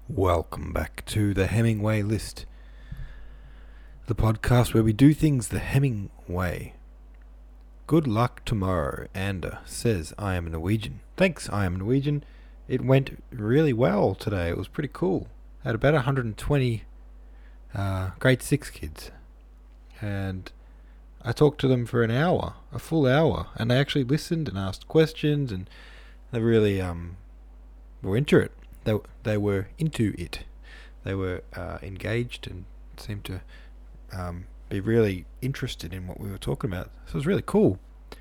Welcome back to the Hemingway List, the podcast where we do things the Hemingway. Good luck tomorrow, Ander says I am Norwegian. Thanks, I am Norwegian. It went really well today. It was pretty cool. I had about 120 grade 6 kids. And I talked to them for an hour, a full hour. And they actually listened and asked questions, and they really were into it. They were into it. They were engaged and seemed to be really interested in what we were talking about. So it was really cool.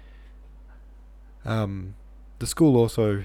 The school also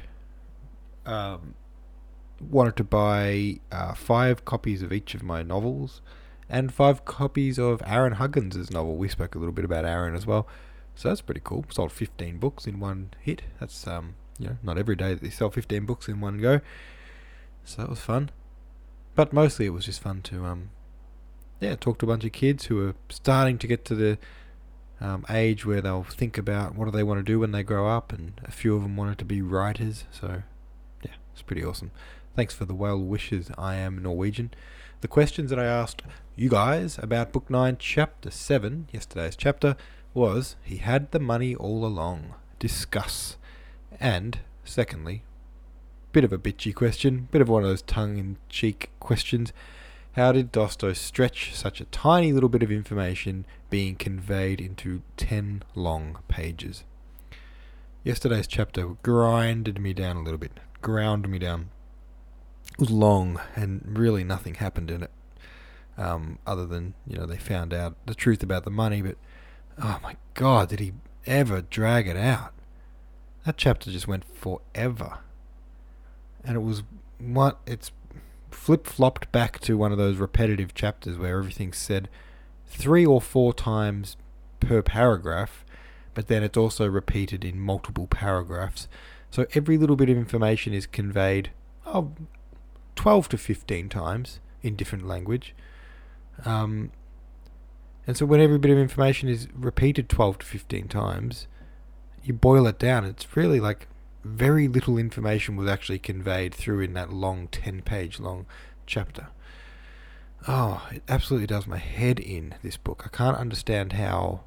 wanted to buy 5 copies of each of my novels and 5 copies of Aaron Huggins' novel. We spoke a little bit about Aaron as well. So that's pretty cool. Sold 15 books in one hit. That's not every day that they sell 15 books in one go. So that was fun. But mostly it was just fun to talk to a bunch of kids who are starting to get to the age where they'll think about what do they want to do when they grow up, and a few of them wanted to be writers. So yeah, it's pretty awesome. Thanks for the well wishes. I am Norwegian. The questions that I asked you guys about Book 9, Chapter 7, yesterday's chapter, was he had the money all along. Discuss. And secondly, bit of a bitchy question, bit of one of those tongue-in-cheek questions. How did Dosto stretch such a tiny little bit of information being conveyed into 10 long pages? Yesterday's chapter grinded me down a little bit, ground me down. It was long, and really nothing happened in it, other than, they found out the truth about the money, but, oh my God, did he ever drag it out? That chapter just went forever. And it's flip-flopped back to one of those repetitive chapters where everything's said 3 or 4 times per paragraph, but then it's also repeated in multiple paragraphs. So every little bit of information is conveyed 12 to 15 times in different language. And so when every bit of information is repeated 12 to 15 times, you boil it down. It's really like very little information was actually conveyed through in that long 10-page long chapter. Oh, it absolutely does my head in, this book. I can't understand how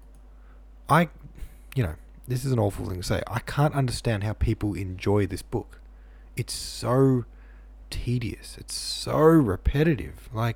this is an awful thing to say. I can't understand how people enjoy this book. It's so tedious. It's so repetitive. Like,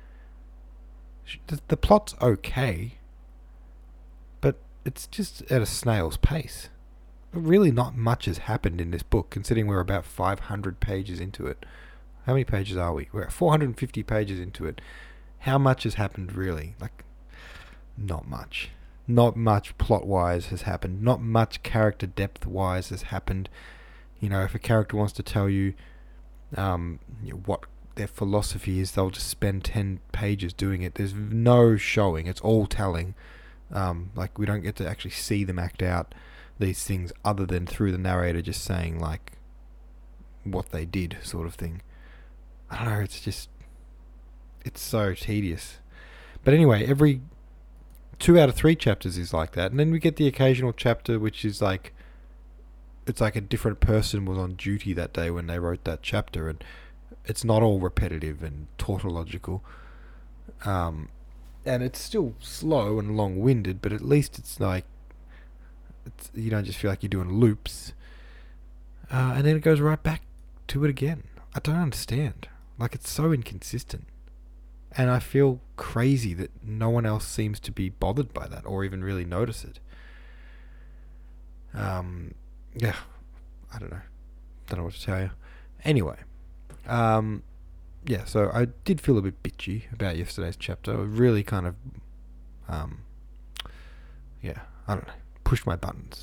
the plot's okay, but it's just at a snail's pace. Really not much has happened in this book, considering we're about 500 pages into it. How many pages are we? We're at 450 pages into it. How much has happened, really? Like, not much. Not much plot-wise has happened. Not much character depth-wise has happened. If a character wants to tell you, what their philosophy is, they'll just spend 10 pages doing it. There's no showing. It's all telling. We don't get to actually see them act out these things other than through the narrator just saying like what they did, sort of thing. I don't know, it's so tedious. But anyway, every 2 out of 3 chapters is like that, and then we get the occasional chapter which is like, it's like a different person was on duty that day when they wrote that chapter, and it's not all repetitive and tautological, and it's still slow and long-winded, but at least it's like, you don't just feel like you're doing loops, and then it goes right back to it again. I don't understand. Like, it's so inconsistent, and I feel crazy that no one else seems to be bothered by that or even really notice it. I don't know what to tell you. Anyway, so I did feel a bit bitchy about yesterday's chapter. I really kind of I don't know, pushed my buttons.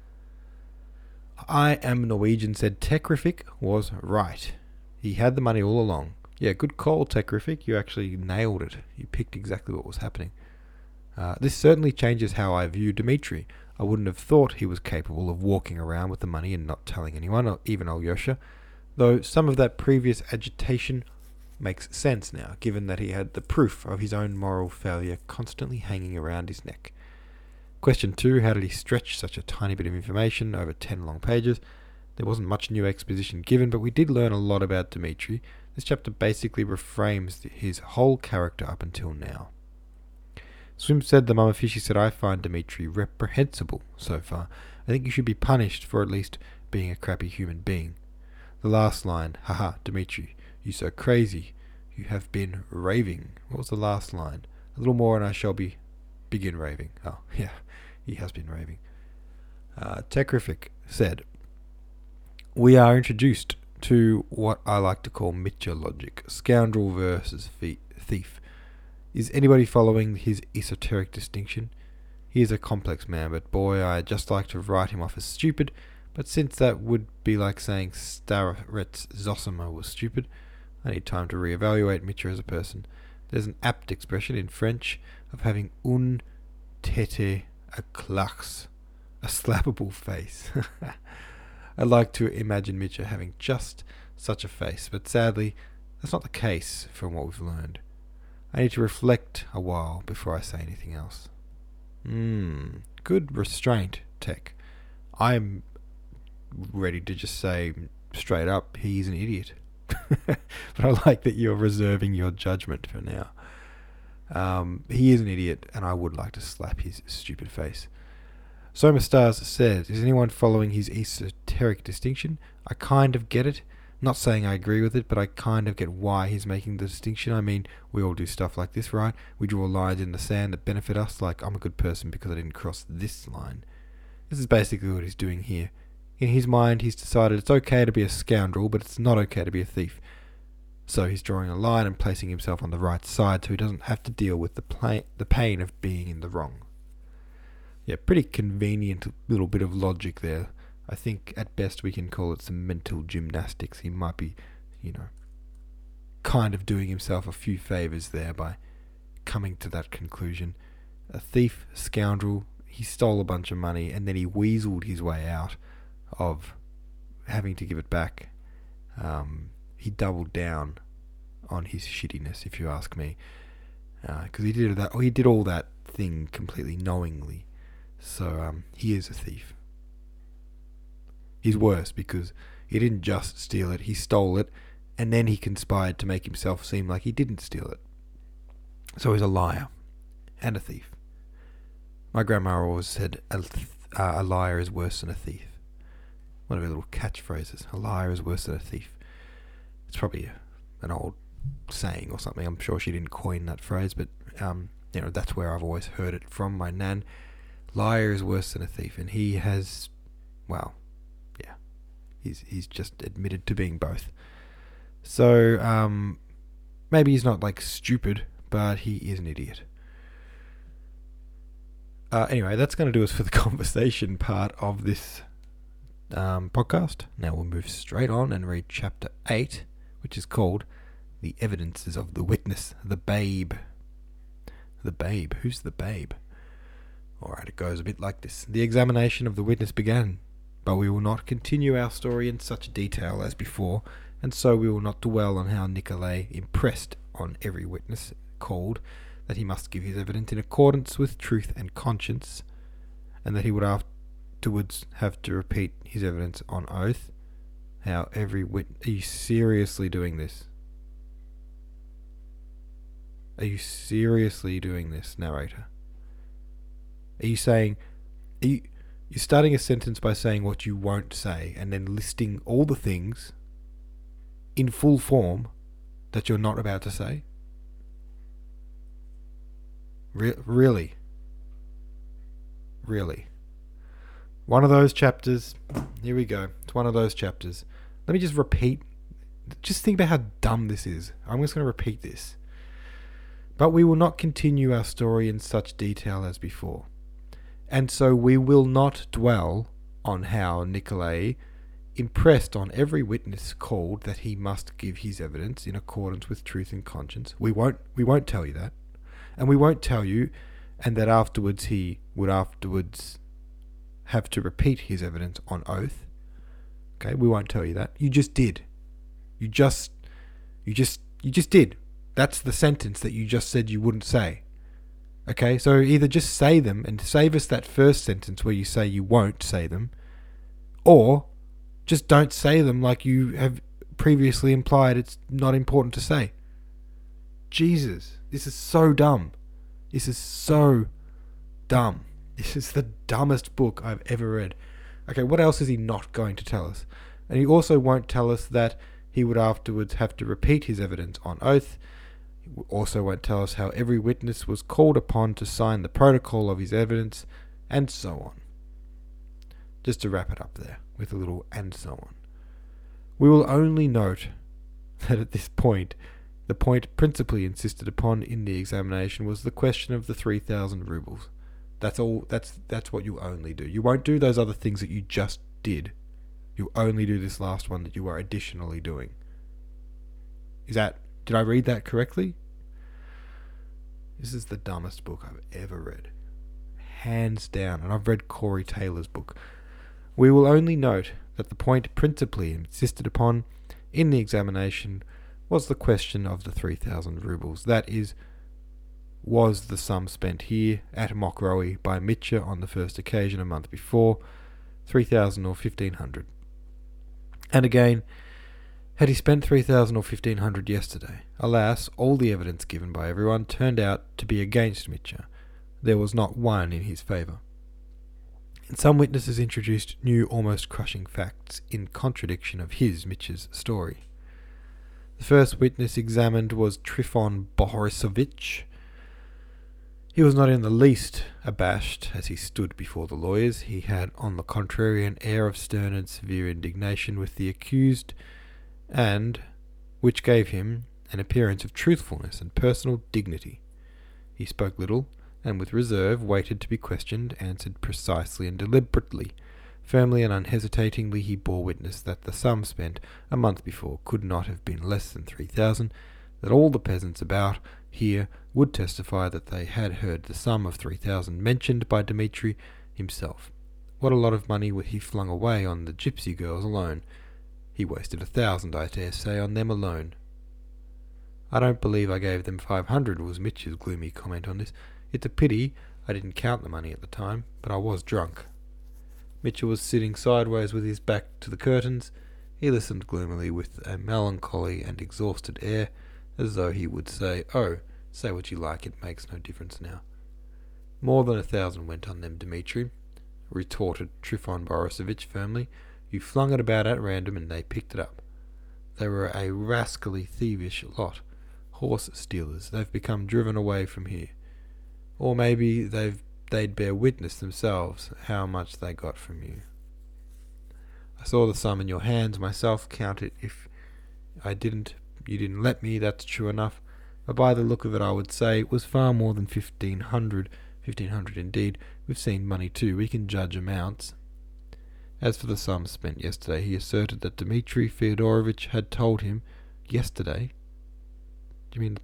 I am Norwegian said Techrific was right. He had the money all along. Yeah, good call, Techrific. You actually nailed it. You picked exactly what was happening. This certainly changes how I view Dmitri. I wouldn't have thought he was capable of walking around with the money and not telling anyone, or even Alyosha, though some of that previous agitation makes sense now, given that he had the proof of his own moral failure constantly hanging around his neck. Question 2, how did he stretch such a tiny bit of information over 10 long pages? There wasn't much new exposition given, but we did learn a lot about Dmitri. This chapter basically reframes his whole character up until now. Swim said the Mama Fishy said, I find Dimitri reprehensible so far. I think you should be punished for at least being a crappy human being. The last line, haha, Dimitri, you so crazy. You have been raving. What was the last line? A little more and I shall begin raving. Oh, yeah, he has been raving. Techrific said, we are introduced to what I like to call Mitchell logic, scoundrel versus thief. Is anybody following his esoteric distinction? He is a complex man, but boy, I'd just like to write him off as stupid, but since that would be like saying Starets Zosima was stupid, I need time to reevaluate Mitchell as a person. There's an apt expression in French of having un tete a clax, a slappable face. I like to imagine Mitchell having just such a face, but sadly, that's not the case from what we've learned. I need to reflect a while before I say anything else. Good restraint, Tech. I'm ready to just say straight up, he's an idiot. But I like that you're reserving your judgment for now. He is an idiot, and I would like to slap his stupid face. Soma Stars says, is anyone following his esoteric distinction? I kind of get it. Not saying I agree with it, but I kind of get why he's making the distinction. I mean, we all do stuff like this, right? We draw lines in the sand that benefit us, like I'm a good person because I didn't cross this line. This is basically what he's doing here. In his mind, he's decided it's okay to be a scoundrel, but it's not okay to be a thief. So he's drawing a line and placing himself on the right side so he doesn't have to deal with the pain of being in the wrong. Yeah, pretty convenient little bit of logic there. I think at best we can call it some mental gymnastics. He might be, kind of doing himself a few favours there by coming to that conclusion. A thief, a scoundrel, he stole a bunch of money and then he weaseled his way out of having to give it back. He doubled down on his shittiness, if you ask me, because he did all that thing completely knowingly. So he is a thief. He's worse because he didn't just steal it, he stole it, and then he conspired to make himself seem like he didn't steal it. So he's a liar and a thief. My grandma always said a liar is worse than a thief. One of her little catchphrases, a liar is worse than a thief. It's probably an old saying or something. I'm sure she didn't coin that phrase, but that's where I've always heard it from my nan. Liar is worse than a thief, and he has, he's just admitted to being both. So maybe he's not like stupid, but he is an idiot. Anyway, that's going to do us for the conversation part of this podcast. Now we'll move straight on and read chapter 8, which is called The Evidences of the Witness, the Babe. The Babe. Who's the Babe? Alright, it goes a bit like this. The examination of the witness began, but we will not continue our story in such detail as before, and so we will not dwell on how Nikolay impressed on every witness called that he must give his evidence in accordance with truth and conscience, and that he would afterwards have to repeat his evidence on oath. How every witness... Are you seriously doing this? Are you seriously doing this, narrator? Are you saying... You're starting a sentence by saying what you won't say, and then listing all the things in full form that you're not about to say? Really? One of those chapters. Here we go. It's one of those chapters. Let me just repeat. Just think about how dumb this is. I'm just going to repeat this. But we will not continue our story in such detail as before. And so we will not dwell on how Nikolay impressed on every witness called that he must give his evidence in accordance with truth and conscience. We won't tell you that. And we won't tell you and that afterwards he would afterwards have to repeat his evidence on oath. Okay, we won't tell you that. You just did. You just did. That's the sentence that you just said you wouldn't say. Okay, so either just say them and save us that first sentence where you say you won't say them, or just don't say them like you have previously implied it's not important to say. Jesus, this is so dumb. This is so dumb. This is the dumbest book I've ever read. Okay, what else is he not going to tell us? And he also won't tell us that he would afterwards have to repeat his evidence on oath. He also won't tell us how every witness was called upon to sign the protocol of his evidence, and so on. Just to wrap it up there with a little and so on. We will only note that at this point, the point principally insisted upon in the examination was the question of the 3,000 rubles. That's all. That's what you only do. You won't do those other things that you just did. You only do this last one that you are additionally doing. Did I read that correctly? This is the dumbest book I've ever read. Hands down. And I've read Corey Taylor's book. We will only note that the point principally insisted upon in the examination was the question of the 3,000 rubles. That is, was the sum spent here at Mokroe by Mitya on the first occasion a month before 3,000 or 1,500? And again, had he spent 3,000 or 1,500 yesterday? Alas, all the evidence given by everyone turned out to be against Mitya. There was not one in his favour. And some witnesses introduced new, almost crushing facts in contradiction of Mitya's story. The first witness examined was Trifon Borisovich. He was not in the least abashed as he stood before the lawyers. He had, on the contrary, an air of stern and severe indignation with the accused, and which gave him an appearance of truthfulness and personal dignity. He spoke little, and with reserve waited to be questioned, answered precisely and deliberately. Firmly and unhesitatingly he bore witness that the sum spent a month before could not have been less than 3,000, that all the peasants about here would testify that they had heard the sum of 3,000 mentioned by Dmitri himself. What a lot of money he flung away on the gypsy girls alone. He wasted 1,000, I dare say, on them alone. I don't believe I gave them 500, was Mitya's gloomy comment on this. It's a pity I didn't count the money at the time, but I was drunk. Mitya was sitting sideways with his back to the curtains. He listened gloomily with a melancholy and exhausted air, as though he would say, "Oh, say what you like, it makes no difference now." "More than 1,000 went on them, Dmitri," retorted Trifon Borisovich firmly. "You flung it about at random and they picked it up. They were a rascally, thievish lot. Horse stealers. They've become driven away from here. Or maybe they'd bear witness themselves how much they got from you. I saw the sum in your hands myself. Count it if I didn't. You didn't let me, that's true enough. But by the look of it I would say it was far more than 1,500. 1,500 indeed. We've seen money too. We can judge amounts." As for the sum spent yesterday, he asserted that Dmitri Fyodorovich had told him yesterday. Do you mean?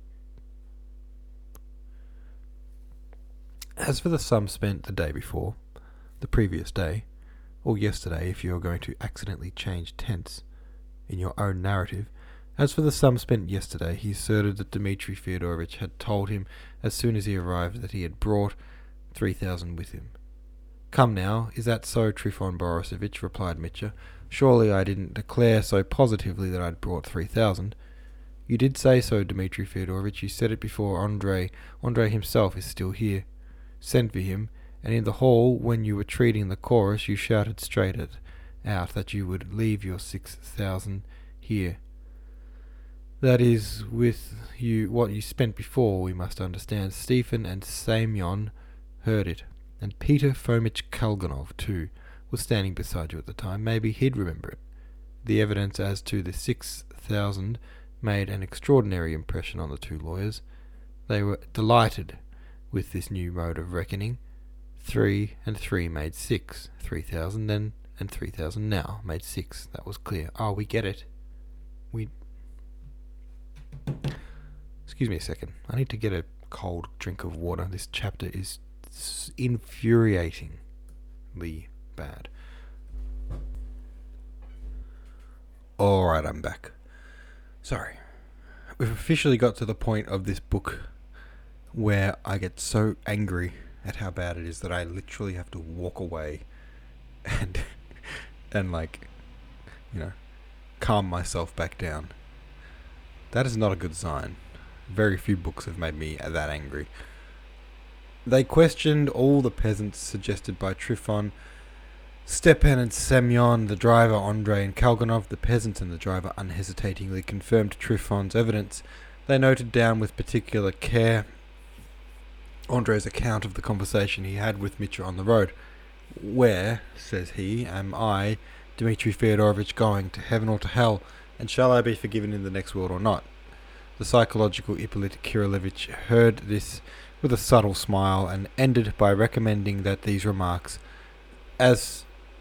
As for the sum spent the day before, the previous day, or yesterday if you are going to accidentally change tense in your own narrative, as for the sum spent yesterday, he asserted that Dmitri Fyodorovich had told him as soon as he arrived that he had brought 3,000 with him. "Come now, is that so, Trifon Borisovich?" replied Mitya. "Surely I didn't declare so positively that I'd brought 3,000. "You did say so, Dmitri Fyodorovich. You said it before Andrei. Andrei himself is still here. Send for him, and in the hall, when you were treating the chorus, you shouted straight out that you would leave your 6,000 here. That is, with you what you spent before, we must understand. Stephen and Semyon heard it, and Peter Fomich Kalganov, too, was standing beside you at the time. Maybe he'd remember it. The evidence as to the 6,000 made an extraordinary impression on the two lawyers. They were delighted with this new mode of reckoning. 3 and 3 made 6. 3,000 then, and 3,000 now made 6. That was clear. Oh, we get it. Excuse me a second. I need to get a cold drink of water. This chapter is infuriatingly bad. Alright, I'm back. Sorry. We've officially got to the point of this book where I get so angry at how bad it is that I literally have to walk away and calm myself back down. That is not a good sign. Very few books have made me that angry. They questioned all the peasants suggested by Trifon, Stepan and Semyon, the driver Andrei and Kalganov. The peasants and the driver unhesitatingly confirmed Trifon's evidence. They noted down with particular care Andrei's account of the conversation he had with Mitya on the road. "Where," says he, "am I, Dmitri Fyodorovich, going, to heaven or to hell, and shall I be forgiven in the next world or not?" The psychological Ippolit Kirillevich heard this with a subtle smile and ended by recommending that these remarks as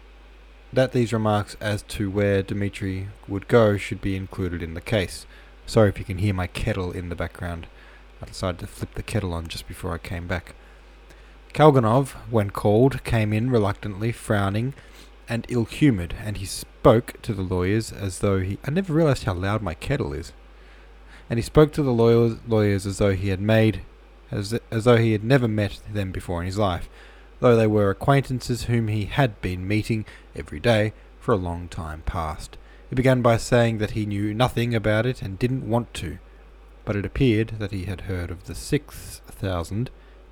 to where Dmitri would go should be included in the case. Sorry if you can hear my kettle in the background. I decided to flip the kettle on just before I came back. Kalganov, when called, came in reluctantly, frowning and ill-humoured, and he spoke to the lawyers as though he... I never realised how loud my kettle is. And he spoke to the lawyers as though he had never met them before in his life, though they were acquaintances whom he had been meeting every day for a long time past. He began by saying that he knew nothing about it and didn't want to, but it appeared that he had heard of the 6,000,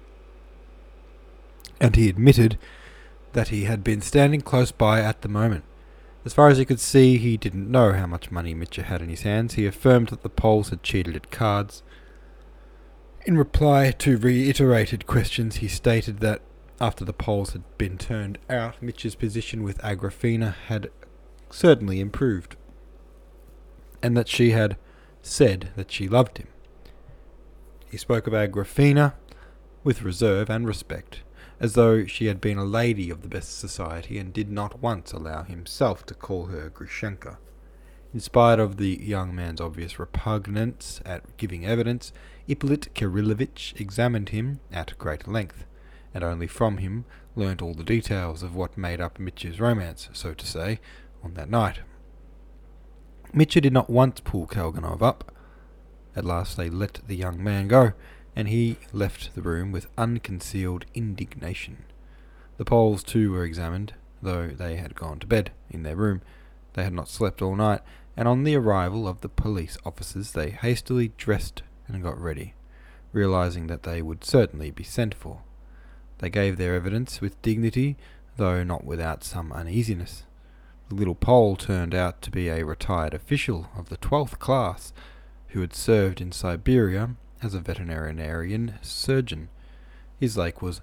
and he admitted that he had been standing close by at the moment. As far as he could see, he didn't know how much money Mitya had in his hands. He affirmed that the Poles had cheated at cards. In reply to reiterated questions, he stated that after the Poles had been turned out, Mitya's position with Agrafena had certainly improved, and that she had said that she loved him. He spoke of Agrafena with reserve and respect, as though she had been a lady of the best society, and did not once allow himself to call her Grushenka. In spite of the young man's obvious repugnance at giving evidence, Ippolit Kirillevich examined him at great length, and only from him learnt all the details of what made up Mitya's romance, so to say, on that night. Mitya did not once pull Kalganov up. At last they let the young man go, and he left the room with unconcealed indignation. The Poles too were examined, though they had gone to bed in their room. They had not slept all night, and on the arrival of the police officers they hastily dressed and got ready, realizing that they would certainly be sent for. They gave their evidence with dignity, though not without some uneasiness. The little Pole turned out to be a retired official of the 12th class, who had served in Siberia as a veterinarian surgeon. His name was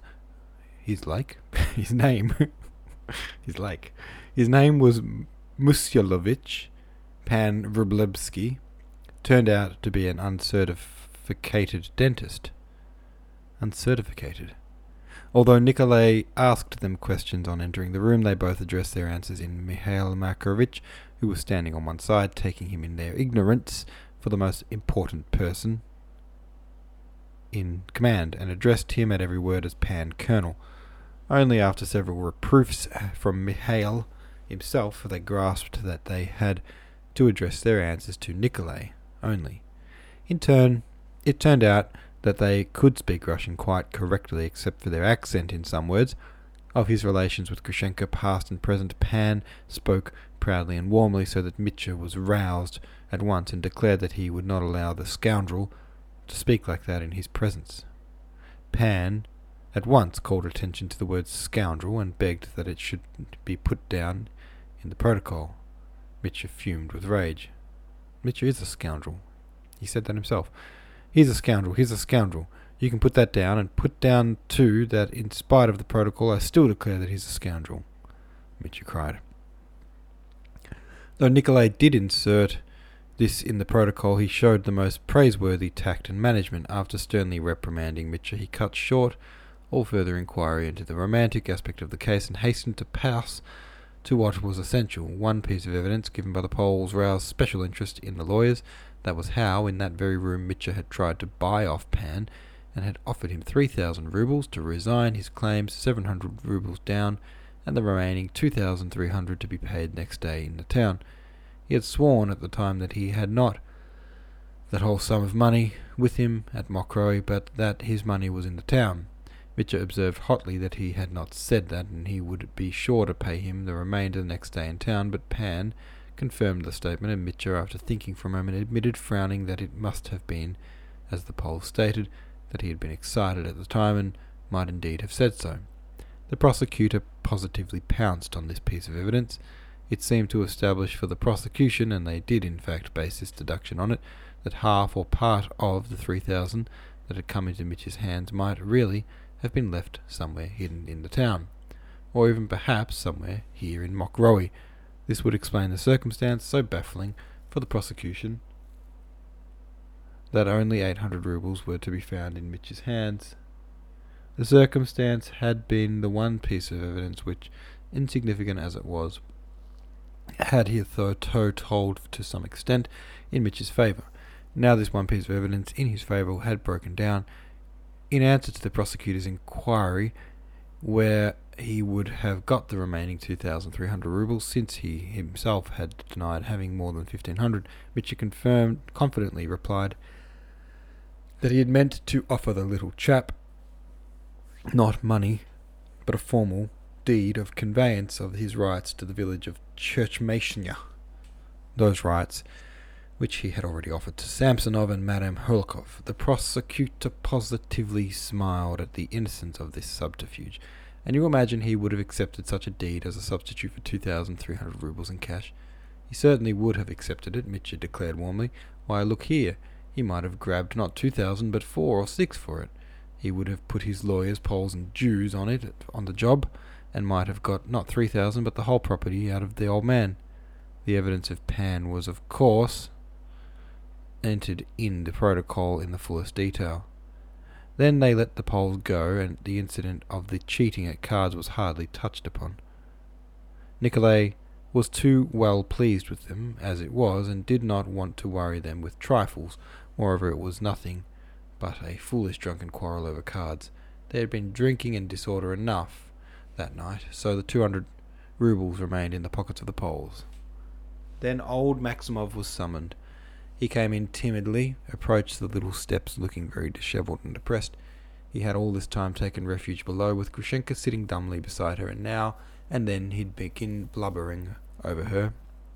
Musyalovich Pan Vrublevsky, turned out to be an uncertificated dentist. Uncertificated. Although Nikolay asked them questions on entering the room, they both addressed their answers in Mikhail Makarovich, who was standing on one side, taking him in their ignorance for the most important person in command, and addressed him at every word as Pan Colonel. Only after several reproofs from Mikhail himself they grasped that they had to address their answers to Nikolay only. In turn, it turned out that they could speak Russian quite correctly, except for their accent in some words. Of his relations with Grushenka, past and present, Pan spoke proudly and warmly, so that Mitya was roused at once and declared that he would not allow the scoundrel to speak like that in his presence. Pan at once called attention to the word scoundrel and begged that it should be put down in the protocol. Mitya fumed with rage. Mitya is a scoundrel. He said that himself. He's a scoundrel. He's a scoundrel. You can put that down, and put down too that in spite of the protocol I still declare that he's a scoundrel, Mitya cried. Though Nikolay did insert this in the protocol, he showed the most praiseworthy tact and management. After sternly reprimanding Mitya, he cut short all further inquiry into the romantic aspect of the case and hastened to pass to what was essential. One piece of evidence given by the Poles roused special interest in the lawyers. That was how, in that very room, Mitya had tried to buy off Pan, and had offered him 3,000 rubles to resign his claims, 700 rubles down, and the remaining 2,300 to be paid next day in the town. He had sworn at the time that he had not that whole sum of money with him at Mokroe, but that his money was in the town. Mitya observed hotly that he had not said that, and he would be sure to pay him the remainder the next day in town, but Pan confirmed the statement, and Mitchell, after thinking for a moment, admitted, frowning, that it must have been, as the Pole stated, that he had been excited at the time and might indeed have said so. The prosecutor positively pounced on this piece of evidence. It seemed to establish for the prosecution, and they did in fact base this deduction on it, that half or part of the 3,000 that had come into Mitch's hands might really have been left somewhere hidden in the town, or even perhaps somewhere here in Mockrowie. This would explain the circumstance so baffling for the prosecution that only 800 rubles were to be found in Mitch's hands. The circumstance had been the one piece of evidence which, insignificant as it was, had hitherto told to some extent in Mitch's favour. Now this one piece of evidence in his favour had broken down. In answer to the prosecutor's inquiry where he would have got the remaining 2,300 rubles, since he himself had denied having more than 1,500, Mitchell confidently replied that he had meant to offer the little chap not money, but a formal deed of conveyance of his rights to the village of Churchmashnya. Those rights which he had already offered to Samsonov and Madame Holikov. The prosecutor positively smiled at the innocence of this subterfuge, and you imagine he would have accepted such a deed as a substitute for 2,300 rubles in cash. He certainly would have accepted it, Mitchell declared warmly. Why, look here, he might have grabbed not 2,000 but 4 or 6 for it. He would have put his lawyers, Poles and Jews on the job, and might have got not 3,000 but the whole property out of the old man. The evidence of Pan was, of course, entered in the protocol in the fullest detail. Then they let the Poles go, and the incident of the cheating at cards was hardly touched upon. Nikolay was too well pleased with them as it was, and did not want to worry them with trifles. Moreover, it was nothing but a foolish drunken quarrel over cards. There had been drinking and disorder enough that night, so the 200 rubles remained in the pockets of the Poles. Then old Maximov was summoned. He came in timidly, approached the little steps looking very dishevelled and depressed. He had all this time taken refuge below, with Grushenka sitting dumbly beside her, and now and then he'd begin blubbering over her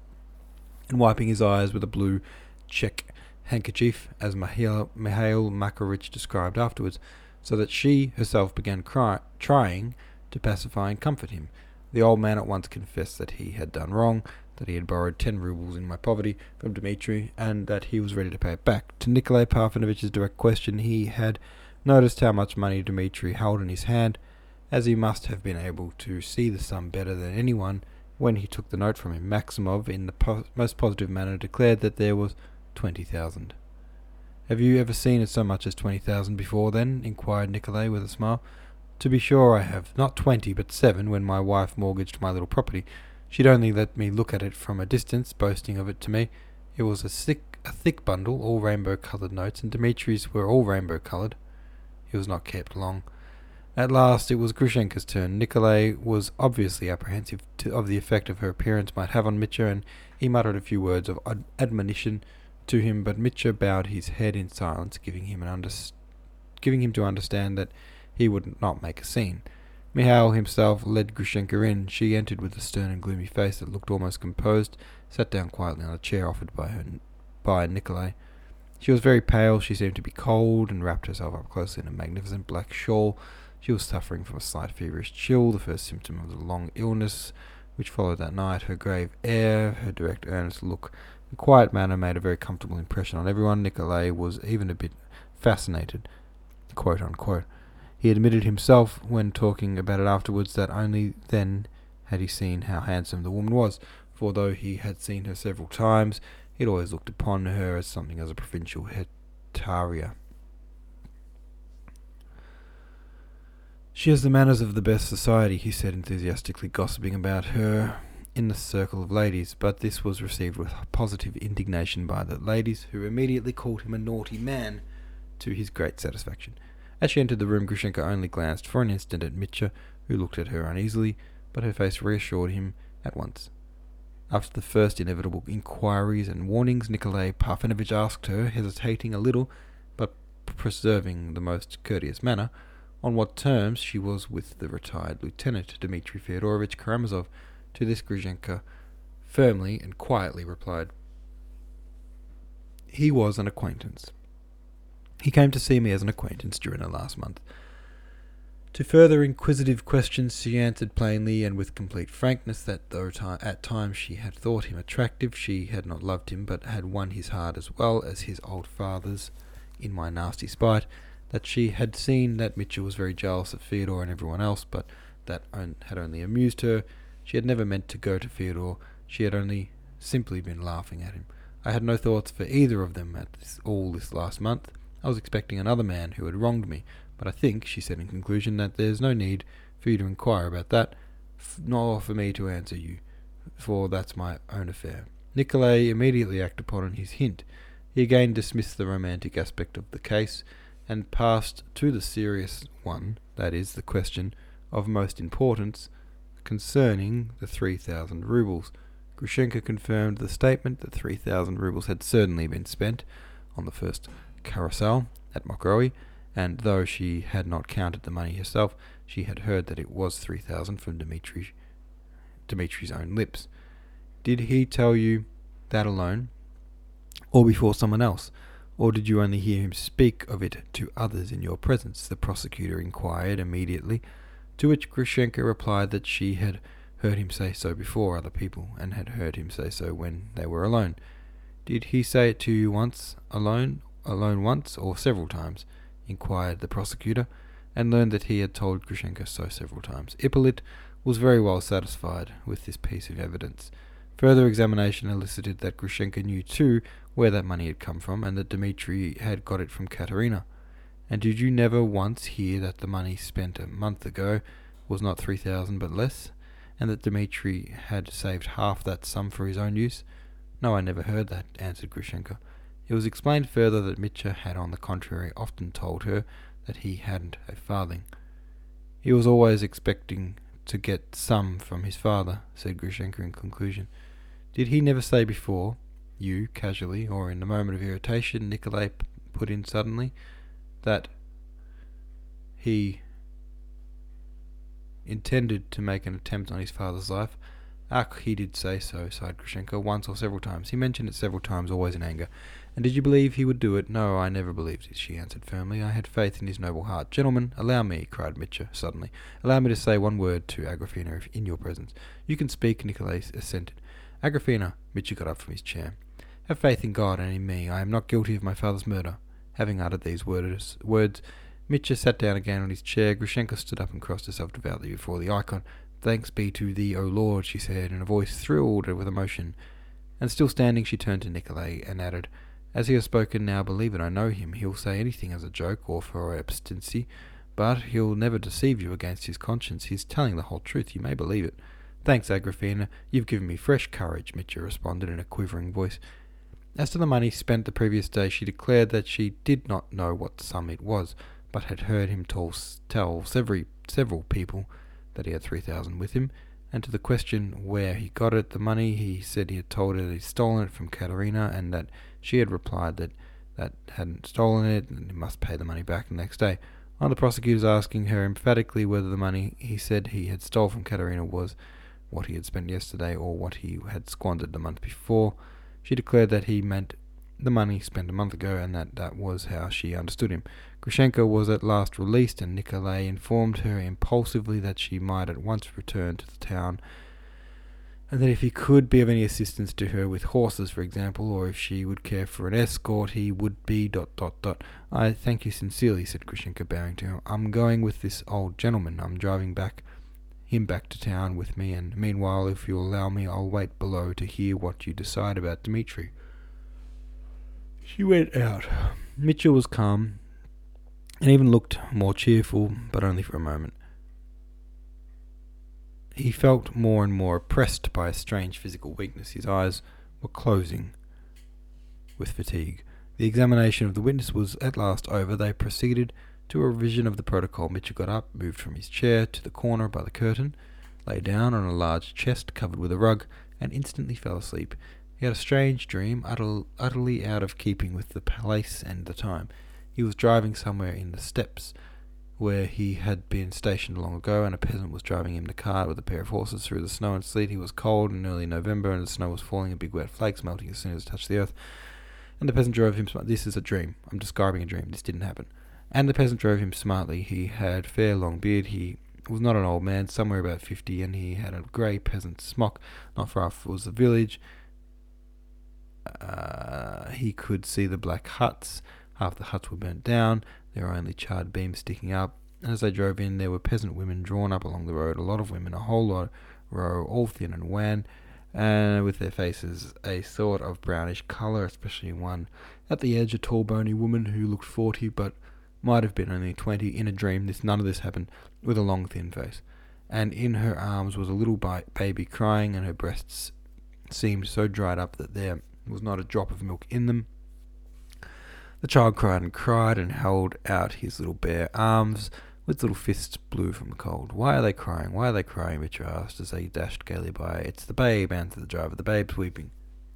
and wiping his eyes with a blue check handkerchief, as Mihail Makarovich described afterwards, so that she herself began trying to pacify and comfort him. The old man at once confessed that he had done wrong, that he had borrowed 10 rubles in my poverty from Dmitri, and that he was ready to pay it back. To Nikolay Parfenovich's direct question, he had noticed how much money Dmitri held in his hand, as he must have been able to see the sum better than anyone when he took the note from him. Maximov, in the most positive manner, declared that there was 20,000. "Have you ever seen it so much as 20,000 before, then?" inquired Nikolay with a smile. "To be sure I have. Not 20, but 7, when my wife mortgaged my little property. She'd only let me look at it from a distance, boasting of it to me. It was a thick bundle, all rainbow-coloured notes, and Dmitri's were all rainbow-coloured." He was not kept long. At last it was Grushenka's turn. Nikolay was obviously apprehensive of the effect of her appearance might have on Mitya, and he muttered a few words of admonition to him, but Mitya bowed his head in silence, giving him to understand that he would not make a scene. Mihail himself led Grushenka in. She entered with a stern and gloomy face that looked almost composed, sat down quietly on a chair offered by Nikolay. She was very pale, she seemed to be cold, and wrapped herself up closely in a magnificent black shawl. She was suffering from a slight feverish chill, the first symptom of the long illness which followed that night. Her grave air, her direct, earnest look, and quiet manner made a very comfortable impression on everyone. Nikolay was even a bit fascinated, quote unquote. He admitted himself, when talking about it afterwards, that only then had he seen how handsome the woman was, for though he had seen her several times, he had always looked upon her as something as a provincial hetaria. "She has the manners of the best society," he said, enthusiastically gossiping about her in the circle of ladies, but this was received with positive indignation by the ladies, who immediately called him a naughty man, to his great satisfaction. As she entered the room, Grushenka only glanced for an instant at Mitya, who looked at her uneasily, but her face reassured him at once. After the first inevitable inquiries and warnings, Nikolay Parfenovitch asked her, hesitating a little, but preserving the most courteous manner, on what terms she was with the retired lieutenant, Dmitri Fyodorovich Karamazov. To this Grushenka firmly and quietly replied, "He was an acquaintance. He came to see me as an acquaintance during the last month." To further inquisitive questions she answered plainly and with complete frankness that though at times she had thought him attractive, she had not loved him but had won his heart as well as his old father's in my nasty spite, that she had seen that Mitchell was very jealous of Theodore and everyone else, but that had only amused her. She had never meant to go to Theodore, she had only simply been laughing at him. I had no thoughts for either of them at all this last month. I was expecting another man who had wronged me, but I think, she said in conclusion, that there's no need for you to inquire about that, nor for me to answer you, for that's my own affair. Nicolay immediately acted upon his hint. He again dismissed the romantic aspect of the case, and passed to the serious one, that is, the question of most importance concerning the 3,000 roubles. Grushenka confirmed the statement that 3,000 roubles had certainly been spent on the first carousel at Mokroe, and though she had not counted the money herself, she had heard that it was 3,000 from Dmitri's own lips. Did he tell you that alone, or before someone else, or did you only hear him speak of it to others in your presence? The prosecutor inquired immediately, to which Grushenka replied that she had heard him say so before other people, and had heard him say so when they were alone. Did he say it to you once, alone once, or several times? Inquired the prosecutor, and learned that he had told Grushenka so several times. Ippolit was very well satisfied with this piece of evidence. Further examination elicited that Grushenka knew too where that money had come from, and that Dmitri had got it from Katerina. And did you never once hear that the money spent a month ago was not 3,000 but less, and that Dmitri had saved half that sum for his own use? No, I never heard that, answered Grushenka. It was explained further that Mitya had on the contrary often told her that he hadn't a farthing. He was always expecting to get some from his father, said Grushenka in conclusion. Did he never say before, you, casually, or in a moment of irritation, Nicolay put in suddenly, that he intended to make an attempt on his father's life? Ach, he did say so, sighed Grushenka, once or several times. He mentioned it several times, always in anger. And did you believe he would do it? No, I never believed it, she answered firmly. I had faith in his noble heart. Gentlemen, allow me, cried Mitya suddenly. Allow me to say one word to Agrafena in your presence. You can speak, Nicolay assented. Agrafena, Mitya got up from his chair. Have faith in God and in me. I am not guilty of my father's murder. Having uttered these words, Mitya sat down again on his chair. Grushenka stood up and crossed herself devoutly before the icon. Thanks be to thee, O Lord, she said, in a voice thrilled with emotion. And still standing, she turned to Nicolay and added, As he has spoken now, believe it, I know him. He'll say anything as a joke or for obstinacy, but he'll never deceive you against his conscience. He's telling the whole truth, you may believe it. Thanks, Agrafena. You've given me fresh courage, Mitya responded in a quivering voice. As to the money spent the previous day, she declared that she did not know what sum it was, but had heard him tell several people that he had 3,000 with him, and to the question where he got it, the money, he said he had told her that he'd stolen it from Katerina, and that she had replied that hadn't stolen it, and he must pay the money back the next day. On the prosecutors asking her emphatically whether the money he said he had stole from Katerina was what he had spent yesterday, or what he had squandered the month before, she declared that he meant the money spent a month ago, and that was how she understood him. Grushenka was at last released, and Nicolay informed her impulsively that she might at once return to the town, and that if he could be of any assistance to her with horses, for example, or if she would care for an escort, he would be ... I thank you sincerely, said Grushenka, bowing to him. I'm going with this old gentleman. I'm driving him back to town with me, and meanwhile, if you'll allow me, I'll wait below to hear what you decide about Dmitri. She went out. Mitchell was calm, and even looked more cheerful, but only for a moment. He felt more and more oppressed by a strange physical weakness. His eyes were closing with fatigue. The examination of the witness was at last over. They proceeded to a revision of the protocol. Mitchell got up, moved from his chair to the corner by the curtain, lay down on a large chest covered with a rug, and instantly fell asleep. He had a strange dream, utterly out of keeping with the place and the time. He was driving somewhere in the steppes, where he had been stationed long ago, and a peasant was driving him the cart with a pair of horses through the snow and sleet. He was cold in early November, and the snow was falling in big wet flakes, melting as soon as it touched the earth. And the peasant drove him. This is a dream. I'm describing a dream. This didn't happen. And the peasant drove him smartly. He had fair long beard. He was not an old man, somewhere about 50, and he had a grey peasant smock. Not far off was the village. He could see the black huts. Half the huts were burnt down. There were only charred beams sticking up. And as they drove in, there were peasant women drawn up along the road. A lot of women, a whole lot row, all thin and wan, and with their faces a sort of brownish colour, especially one at the edge, a tall bony woman who looked 40 but might have been only 20. In a dream, none of this happened, with a long thin face, and in her arms was a little baby crying, and her breasts seemed so dried up that there was not a drop of milk in them. The child cried and held out his little bare arms with little fists blue from the cold. "Why are they crying? Why are they crying?" Mitcher asked as they dashed gaily by. "It's the babe," answered the driver. "The babe's weeping."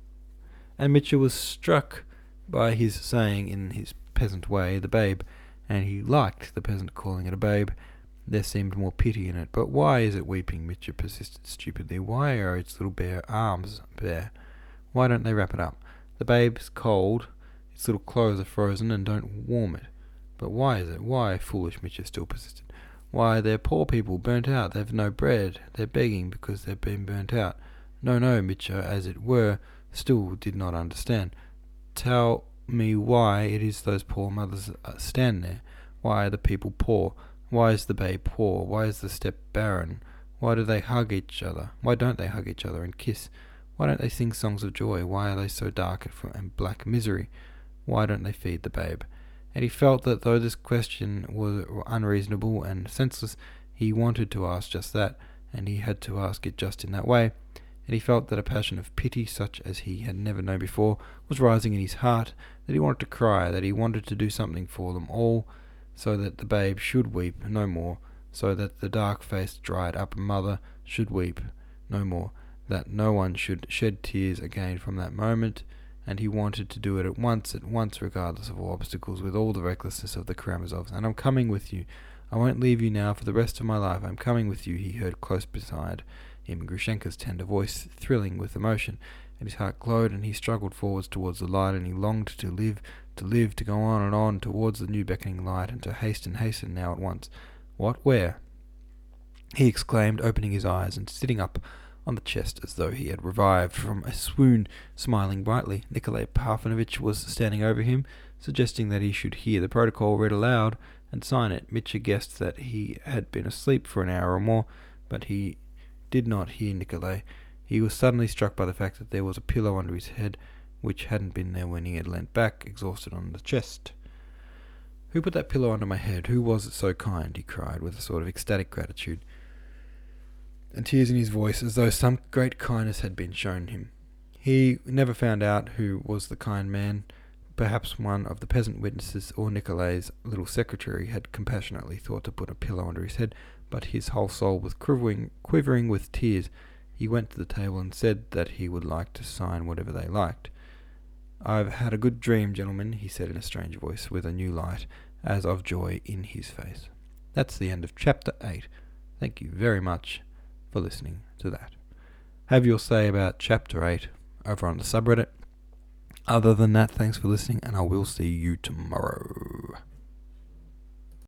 And Mitcher was struck by his saying in his peasant way, "the babe," and he liked the peasant calling it a babe. There seemed more pity in it. "But why is it weeping?" Mitcher persisted stupidly. "Why are its little bare arms bare? Why don't they wrap it up? The babe's cold, its little clothes are frozen and don't warm it. But why is it? Why?" Foolish Mitcher still persisted. "Why, they're poor people, burnt out. They've no bread. They're begging because they've been burnt out." No, Mitcher, as it were, still did not understand. "Tell me why it is those poor mothers stand there. Why are the people poor? Why is the babe poor? Why is the step barren? Why do they hug each other? Why don't they hug each other and kiss? Why don't they sing songs of joy? Why are they so dark and black misery? Why don't they feed the babe?" And he felt that though this question was unreasonable and senseless, he wanted to ask just that, and he had to ask it just in that way. And he felt that a passion of pity, such as he had never known before, was rising in his heart, that he wanted to cry, that he wanted to do something for them all, so that the babe should weep no more, so that the dark-faced, dried-up mother should weep no more, that no one should shed tears again from that moment. And he wanted to do it at once, regardless of all obstacles, with all the recklessness of the Karamazovs. "And I'm coming with you. I won't leave you now for the rest of my life. I'm coming with you," he heard close beside him Grushenka's tender voice, thrilling with emotion, and his heart glowed, and he struggled forwards towards the light, and he longed to live, to go on and on towards the new beckoning light, and to hasten now at once. "What? Where?" he exclaimed, opening his eyes and sitting up on the chest as though he had revived from a swoon, smiling brightly. Nikolay Parfenovitch was standing over him, suggesting that he should hear the protocol read aloud and sign it. Mitcher guessed that he had been asleep for an hour or more, but he did not hear Nikolay. He was suddenly struck by the fact that there was a pillow under his head, which hadn't been there when he had leant back, exhausted, on the chest. "Who put that pillow under my head? Who was it so kind?" he cried, with a sort of ecstatic gratitude, and tears in his voice, as though some great kindness had been shown him. He never found out who was the kind man. Perhaps one of the peasant witnesses or Nikolay's little secretary had compassionately thought to put a pillow under his head, but his whole soul was quivering with tears. He went to the table and said that he would like to sign whatever they liked. "I've had a good dream, gentlemen," he said in a strange voice, with a new light, as of joy, in his face. That's the end of Chapter 8. Thank you very much for listening to that. Have your say about Chapter 8 over on the subreddit. Other than that, thanks for listening, and I will see you tomorrow.